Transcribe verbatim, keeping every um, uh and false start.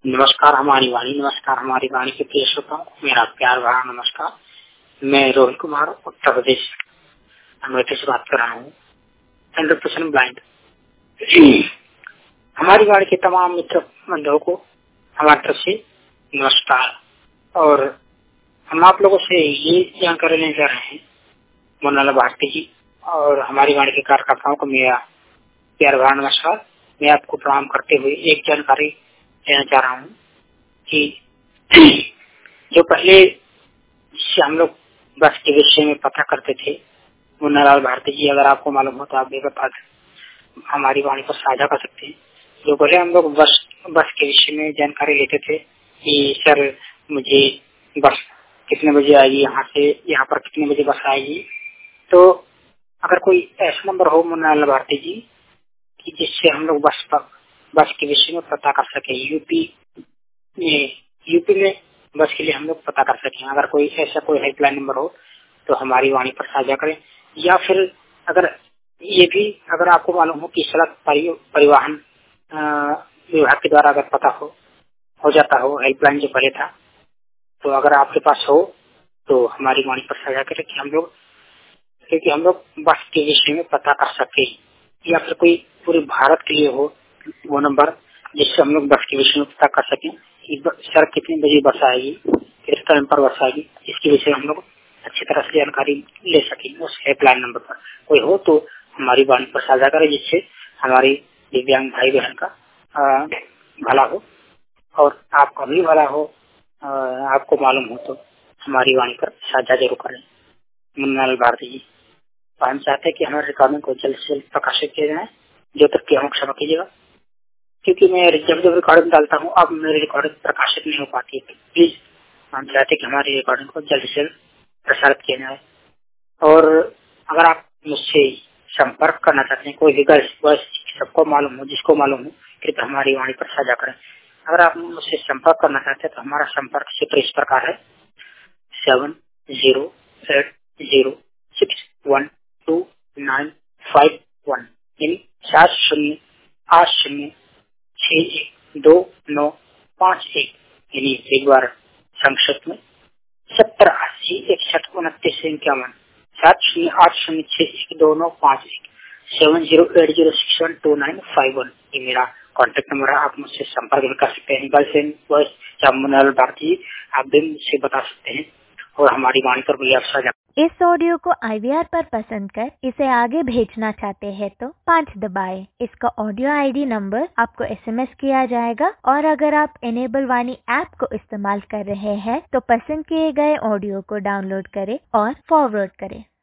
नमस्कार हमारी वाणी, नमस्कार हमारी वाणी के प्रिय श्रोताओं को मेरा प्यार भरा नमस्कार। मैं रोहित कुमार उत्तर प्रदेश अमृत से बात कर रहा हूँ, हंड्रेड परसेंट ब्लाइंड। हमारी वाणी के तमाम मित्र बंधुओं को हमारी तरफ से नमस्कार। और हम आप लोगों से ये जानकारी लेने जा रहे हैं, मोनाला भारती जी और हमारी वाणी के कार्यकर्ताओं को मेरा प्यार भरा नमस्कार। मैं आपको प्रणाम करते हुए एक जानकारी देना चाह रहा हूँ कि जो पहले जिससे हम लोग बस के विषय में पता करते थे, मुन्नालाल भारती जी, अगर आपको मालूम हो तो आप भी बता हमारी वाणी पर साझा कर सकते हैं। जो पहले हम लोग बस बस के विषय में जानकारी लेते थे कि सर मुझे बस कितने बजे आएगी, यहाँ से यहाँ पर कितने बजे बस आएगी, तो अगर कोई ऐसा नंबर हो मुन्नालाल भारती जी कि जिससे हम लोग बस पर बस के विषय में पता कर सके, यूपी में यूपी में बस के लिए हम लोग पता कर सकें। अगर कोई ऐसा कोई हेल्पलाइन नंबर हो तो हमारी वाणी पर साझा करें। या फिर अगर ये भी अगर आपको मालूम हो कि सड़क परिवहन विभाग के द्वारा अगर पता हो हो जाता हो हेल्पलाइन जो पहले था, तो अगर आपके पास हो तो हमारी वाणी पर साझा करें कि हम लोग क्योंकि हम लोग बस के विषय में पता कर सके। या फिर कोई पूरे भारत के लिए हो वो नंबर जिससे हम लोग बस के विषय में पता कर सकें कि सर कितने बजे बस आएगी, किस टाइम पर बस आएगी, इसके विषय में हम लोग अच्छी तरह से जानकारी ले सकें। उस हेल्पलाइन नंबर पर कोई हो तो हमारी वाणी पर साझा करें, जिससे हमारी दिव्यांग भाई बहन का भला हो और आपका भी भला हो। आ, आपको मालूम हो तो हमारी वाणी पर साझा जरूर करें। मुन्नालाल भारती जी, हम चाहते हैं कि हमारे रिकॉर्डिंग को जल्द से जल्द प्रकाशित किया जाए, जो तक कि हम क्षमा कीजिएगा, क्योंकि मैं जब जब रिकॉर्डिंग डालता हूँ अब मेरी रिकॉर्डिंग प्रकाशित नहीं हो पाती है। प्लीज हम चाहते हैं कि हमारी रिकॉर्डिंग को जल्द से जल्द प्रसारित किया जाए। और अगर आप मुझसे संपर्क करना चाहते हैं, कोई भी गर्ल्स सबको मालूम हो, जिसको मालूम हो, कृपया हमारी वाणी पर साझा करें। अगर आप मुझसे संपर्क करना चाहते हैं तो हमारा संपर्क सूत्र इस प्रकार है, seven zero eight zero six one two nine five one, यानी सात शून्य आठ शून्य छह एक दो नौ पाँच एक, यानी एक बार संक्षिप्त में सत्तर अस्सी इकसठ उनतीस इक्यावन, सात शून्य आठ शून्य छह एक दो नौ पाँच एक, seven zero eight zero six one two nine five one, ये मेरा कॉन्टेक्ट नंबर है। आप मुझसे संपर्क भी कर सकते हैं। गर्ल्स एंड बॉयज या मुन्नालाल भारती आप भी मुझसे बता सकते हैं और हमारी वाणी पर भी आप साझा। इस ऑडियो को आई वी आर पर पसंद कर इसे आगे भेजना चाहते हैं तो पाँच दबाएं। इसका ऑडियो आई डी नंबर आपको एस एम एस किया जाएगा। और अगर आप एनेबल वाणी ऐप को इस्तेमाल कर रहे हैं तो पसंद किए गए ऑडियो को डाउनलोड करें और फॉरवर्ड करें।